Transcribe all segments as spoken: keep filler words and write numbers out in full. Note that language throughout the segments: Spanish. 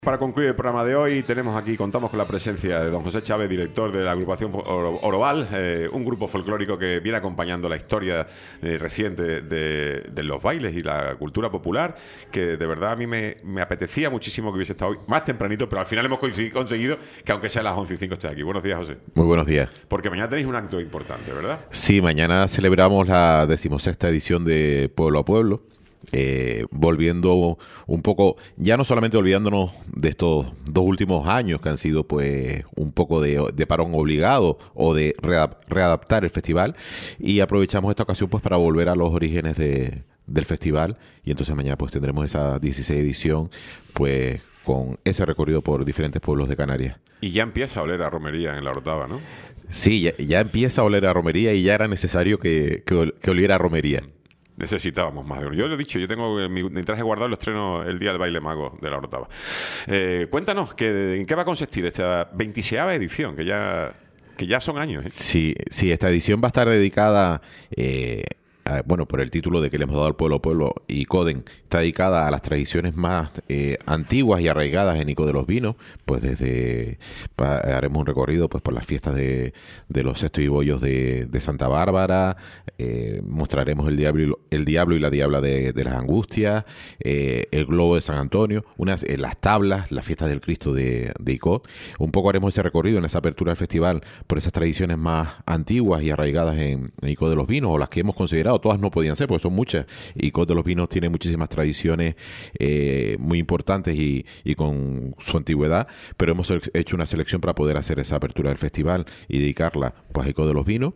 Para concluir el programa de hoy, tenemos aquí, contamos con la presencia de don José Chávez, director de la agrupación Oroval, eh, un grupo folclórico que viene acompañando la historia eh, reciente de, de los bailes y la cultura popular, que de verdad a mí me, me apetecía muchísimo que hubiese estado hoy más tempranito, pero al final hemos conseguido que aunque sea a las once y cinco esté aquí. Buenos días, José. Muy buenos días. Porque mañana tenéis un acto importante, ¿verdad? Sí, mañana celebramos la decimosexta edición de Pueblo a Pueblo. Eh, volviendo un poco, ya no solamente olvidándonos de estos dos últimos años que han sido pues un poco de, de parón obligado o de readap- readaptar el festival, y aprovechamos esta ocasión pues para volver a los orígenes de, del festival, y entonces mañana pues tendremos esa dieciséis edición pues con ese recorrido por diferentes pueblos de Canarias. Y ya empieza a oler a romería en la Orotava, ¿no? Sí, ya, ya empieza a oler a romería y ya era necesario que, que, que oliera a romería. Necesitábamos más de uno. Yo lo he dicho, yo tengo mi, mi traje guardado, lo estreno el día del baile mago de la Orotava. Eh, cuéntanos, que, ¿en qué va a consistir esta veintiséisava edición? Que ya, que ya son años, ¿eh? Sí, sí, esta edición va a estar dedicada, eh, a, bueno, por el título de que le hemos dado al Pueblo a Pueblo, y Coden, está dedicada a las tradiciones más eh, antiguas y arraigadas en Ico de los Vinos. Pues desde, pa, haremos un recorrido pues por las fiestas de, de los Sextos y Bollos de, de Santa Bárbara, eh, mostraremos el diablo, el diablo y la diabla de, de las Angustias, eh, el globo de San Antonio, unas, eh, las tablas, las fiestas del Cristo de, de Ico. Un poco haremos ese recorrido en esa apertura del festival por esas tradiciones más antiguas y arraigadas en, en Ico de los Vinos, o las que hemos considerado. Todas no podían ser, porque son muchas. Ico de los Vinos tiene muchísimas tradiciones eh, muy importantes y, y con su antigüedad, pero hemos hecho una selección para poder hacer esa apertura del festival y dedicarla pues, a Ico de los Vinos.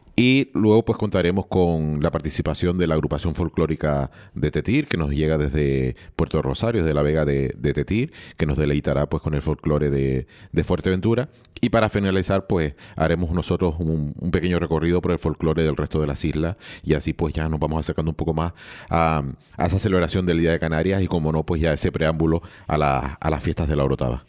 Y luego pues contaremos con la participación de la agrupación folclórica de Tetir, que nos llega desde Puerto Rosario, desde la Vega de, de Tetir, que nos deleitará pues con el folclore de, de Fuerteventura. Y para finalizar pues haremos nosotros un, un pequeño recorrido por el folclore del resto de las islas, y así pues ya nos vamos acercando un poco más a, a esa celebración del Día de Canarias y, como no, pues ya ese preámbulo a, la, a las fiestas de la Orotava.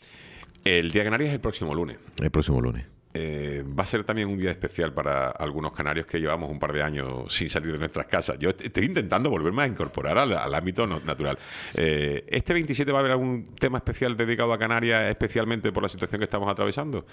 El Día de Canarias es el próximo lunes. El próximo lunes. Eh, va a ser también un día especial para algunos canarios que llevamos un par de años sin salir de nuestras casas. Yo estoy intentando volverme a incorporar al, al ámbito no, natural. Eh, ¿Este veintisiete va a haber algún tema especial dedicado a Canarias, especialmente por la situación que estamos atravesando?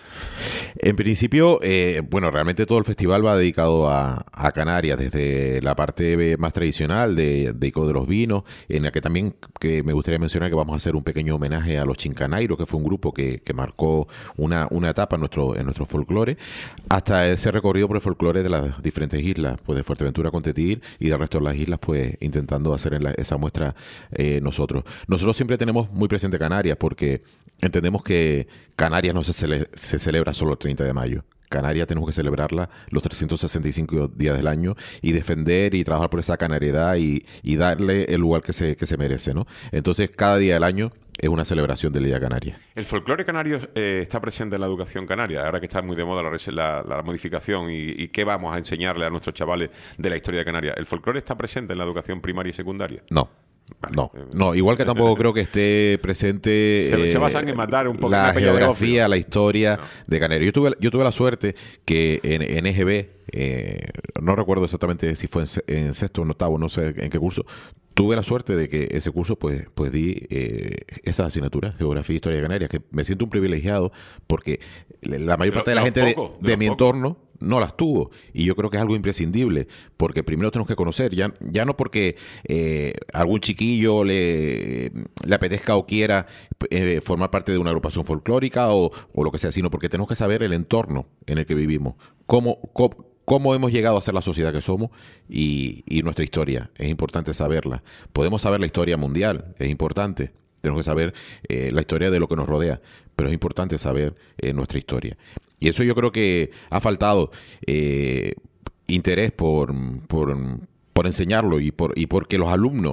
En principio, eh, bueno, realmente todo el festival va dedicado a, a Canarias, desde la parte más tradicional de, de Ico de los Vinos, en la que también que me gustaría mencionar que vamos a hacer un pequeño homenaje a los Chincanairos, que fue un grupo que, que marcó una, una etapa en nuestro, en nuestro folclore, hasta ese recorrido por el folclore de las diferentes islas, pues de Fuerteventura con Tetir y del resto de las islas, pues intentando hacer en la, esa muestra eh, nosotros. Nosotros siempre tenemos muy presente Canarias, porque entendemos que Canarias no se, cele se celebra solo el treinta de mayo. Canarias tenemos que celebrarla los trescientos sesenta y cinco días del año y defender y trabajar por esa canariedad y, y darle el lugar que se, que se merece, ¿no? Entonces, cada día del año es una celebración del Día Canaria. ¿El folclore canario eh, está presente en la educación canaria? Ahora que está muy de moda la, la, la modificación y, y qué vamos a enseñarle a nuestros chavales de la historia de Canarias. ¿El folclore está presente en la educación primaria y secundaria? No. Vale. No, no, igual que tampoco creo que esté presente se, eh, se basan en matar un poco la geografía, la historia no. de Canarias. Yo tuve, yo tuve la suerte que en, en E G B, eh, no recuerdo exactamente si fue en, en sexto o en octavo, no sé en qué curso, tuve la suerte de que ese curso pues, pues di eh, esas asignaturas, geografía e historia de Canarias, que me siento un privilegiado porque la mayor parte de, de la gente poco, de, de, de mi poco. entorno no las tuvo, y yo creo que es algo imprescindible, porque primero tenemos que conocer, ya, ya no porque eh, algún chiquillo le, le apetezca o quiera eh, formar parte de una agrupación folclórica o, o lo que sea, sino porque tenemos que saber el entorno en el que vivimos, cómo, cómo cómo hemos llegado a ser la sociedad que somos y, y nuestra historia. Es importante saberla. Podemos saber la historia mundial, es importante. Tenemos que saber eh, la historia de lo que nos rodea, pero es importante saber eh, nuestra historia. Y eso yo creo que ha faltado eh, interés por, por, por enseñarlo y por, y porque los alumnos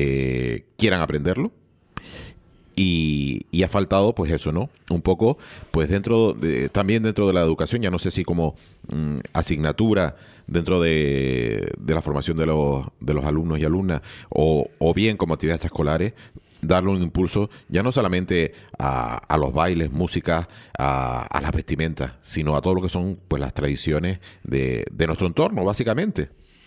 eh, quieran aprenderlo. Y, y ha faltado, pues eso, ¿no? Un poco, pues dentro, de, también dentro de la educación, ya no sé si como mmm, asignatura dentro de, de la formación de los, de los alumnos y alumnas, o, o bien como actividades extraescolares, darle un impulso ya no solamente a, a los bailes, música, a, a las vestimentas, sino a todo lo que son pues las tradiciones de, de nuestro entorno, básicamente.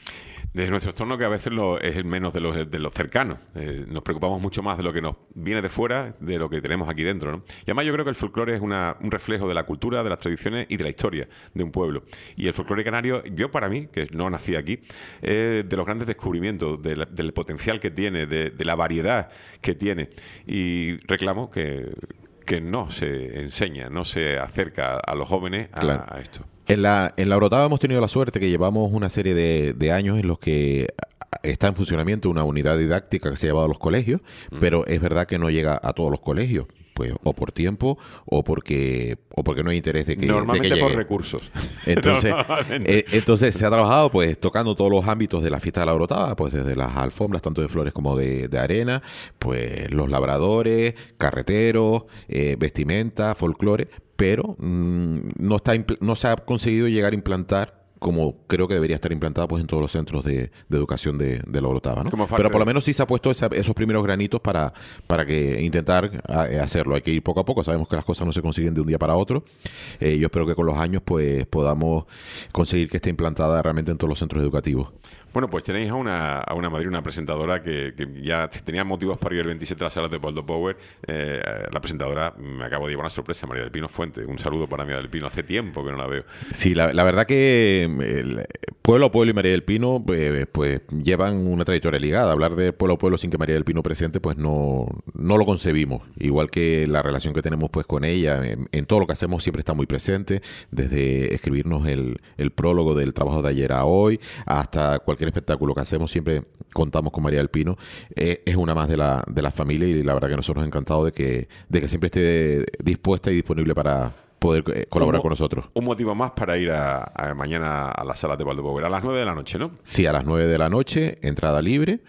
De nuestro entorno, que a veces lo, es el menos de los, de los cercanos. Eh, nos preocupamos mucho más de lo que nos viene de fuera, de lo que tenemos aquí dentro, ¿no? Y además yo creo que el folclore es una, un reflejo de la cultura, de las tradiciones y de la historia de un pueblo. Y el folclore canario, yo para mí, que no nací aquí, es de los grandes descubrimientos, de la, del potencial que tiene, de, de la variedad que tiene. Y reclamo que, que no se enseña, no se acerca a los jóvenes a, Claro. a esto. En la, en la Orotava hemos tenido la suerte que llevamos una serie de, de años en los que está en funcionamiento una unidad didáctica que se ha llevado a los colegios, mm. pero es verdad que no llega a todos los colegios, pues o por tiempo o porque o porque no hay interés de que Normalmente de que por llegue. Recursos. Entonces, eh, entonces se ha trabajado pues tocando todos los ámbitos de la fiesta de la Orotava, pues desde las alfombras, tanto de flores como de, de arena, pues los labradores, carreteros, eh, vestimenta, folclore, pero mmm, no está no se ha conseguido llegar a implantar como creo que debería estar implantado pues en todos los centros de, de educación de, de la Orotava, ¿no? Pero por lo menos sí se ha puesto esa, esos primeros granitos para, para que intentar a, hacerlo. Hay que ir poco a poco, sabemos que las cosas no se consiguen de un día para otro. Eh, yo espero que con los años pues podamos conseguir que esté implantada realmente en todos los centros educativos. Bueno, pues tenéis a una, a una Madrid, una presentadora que, que ya tenía motivos para ir el veintisiete a las salas de Poldo Power. Eh, la presentadora, me acabo de llevar una sorpresa, María del Pino Fuente. Un saludo para María del Pino. Hace tiempo que no la veo. Sí, la, la verdad que el Pueblo a Pueblo y María del Pino pues, pues llevan una trayectoria ligada. Hablar de Pueblo a Pueblo sin que María del Pino presente, pues no, no lo concebimos. Igual que la relación que tenemos pues con ella, en, en todo lo que hacemos siempre está muy presente, desde escribirnos el, el prólogo del trabajo de ayer a hoy, hasta cualquier espectáculo que hacemos, siempre contamos con María del Pino. Eh, es una más de la, de la familia y la verdad que nosotros encantados de que, de que siempre esté dispuesta y disponible para poder eh, colaborar un, con nosotros. Un motivo más para ir a, a mañana a las salas de Poldo Power, a las nueve de la noche, ¿no? Sí, a las nueve de la noche, entrada libre.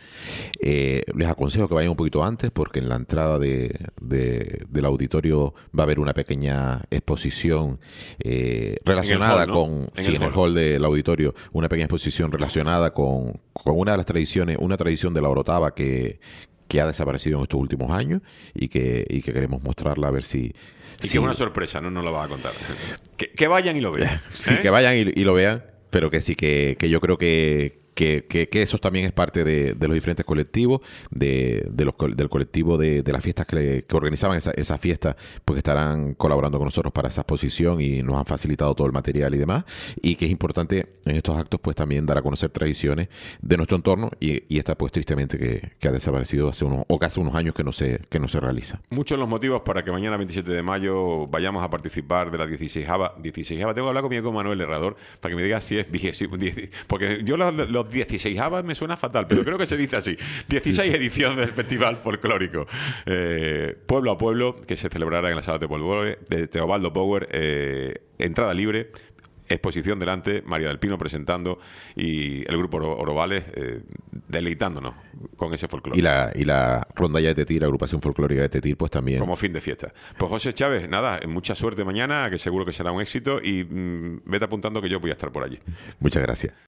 Eh, les aconsejo que vayan un poquito antes porque en la entrada de, de, del auditorio va a haber una pequeña exposición eh, relacionada en el hall, ¿no? con... En sí, el en el hall del auditorio, una pequeña exposición relacionada con, con una de las tradiciones, una tradición de la Orotava que, que ha desaparecido en estos últimos años y que, y que queremos mostrarla a ver si... Y sí. que es una sorpresa, no nos lo va a contar. Que, que vayan y lo vean. ¿eh? Sí, que vayan y, y lo vean, pero que sí, que, que yo creo que, que, que, que eso también es parte de, de los diferentes colectivos, de, de los, del colectivo de, de las fiestas que, le, que organizaban esa, esa fiesta, pues estarán colaborando con nosotros para esa exposición y nos han facilitado todo el material y demás, y que es importante en estos actos pues también dar a conocer tradiciones de nuestro entorno y, y esta pues tristemente que, que ha desaparecido hace unos, o que hace unos años que no se, que no se realiza. Muchos los motivos para que mañana veintisiete de mayo vayamos a participar de la dieciséisava, dieciséisava. Tengo que hablar conmigo con Manuel Herrador para que me diga si es vigésimo, porque yo los, los dieciséisavas me suena fatal, pero creo que se dice así. dieciséis edición del Festival Folclórico eh, Pueblo a Pueblo, que se celebrará en la sala de Poldo de Teobaldo Power, eh, entrada libre, exposición delante, María del Pino presentando y el grupo Orobales eh, deleitándonos con ese folclore. Y la, y la rondalla de Tetir, agrupación folclórica de Tetir, pues también. Como fin de fiesta. Pues José Chávez, nada, mucha suerte mañana, que seguro que será un éxito y mmm, vete apuntando que yo voy a estar por allí. Muchas gracias.